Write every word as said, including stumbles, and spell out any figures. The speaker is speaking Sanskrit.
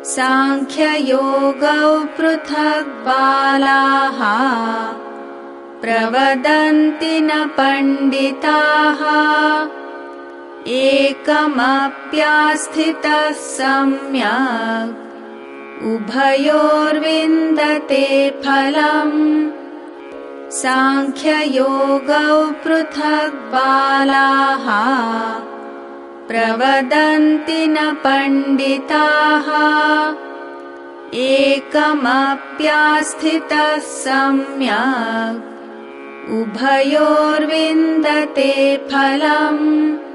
साङ्ख्ययोगौ पृथक् बालाः प्रवदन्ति न पण्डिताः एकमप्यास्थितः सम्यक् उभयोर्विन्दते फलम् साङ्ख्ययोगौ पृथक् बालाः प्रवदन्ति न पण्डिताः एकमप्यास्थितः सम्यक् उभयोर्विन्दते फलम्।